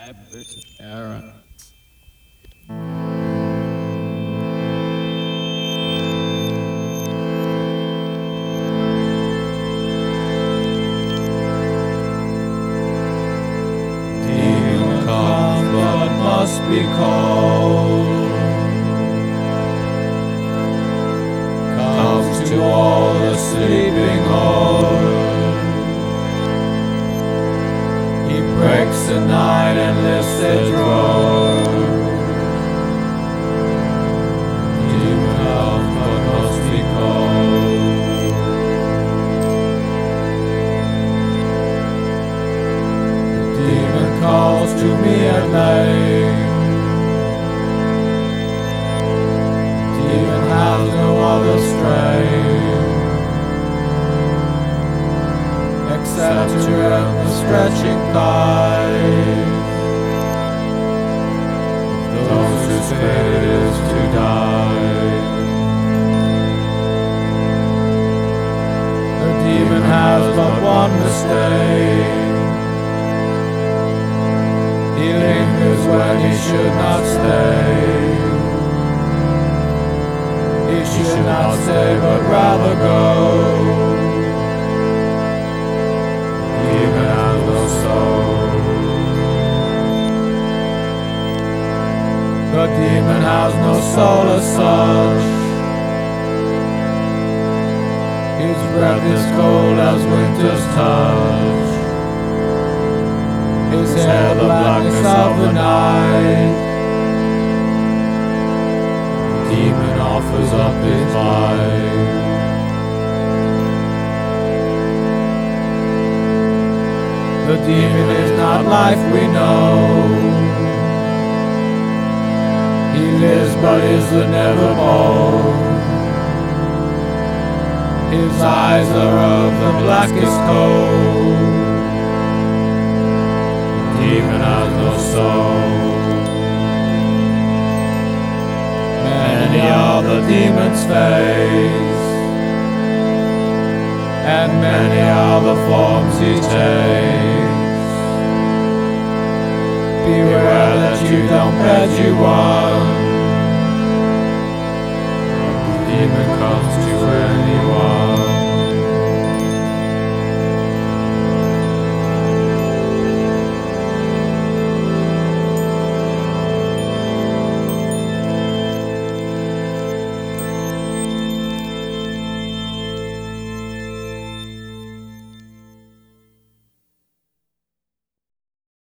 Era. Demon comes but must be called. Comes to all the sleeping hold. He breaks the night and lifts the drawer. Demon comes but must be called. The demon calls to me at night. Demon has no other strength except to earn the stretching thighs of those whose fate is to die. The demon has but one mistake. He lingers when he should not stay. He should not stay but rather go. Demon has no soul. The demon has no soul as such. His breath is cold as winter's touch. His hair the blackness of the night. The demon offers up his life. The demon is not life we know. He lives but is the nevermore. His eyes are of the blackest coal. The demon has no soul. Many are the demon's face, and many are the forms he takes. Beware that you don't bet you won. The demon comes to end.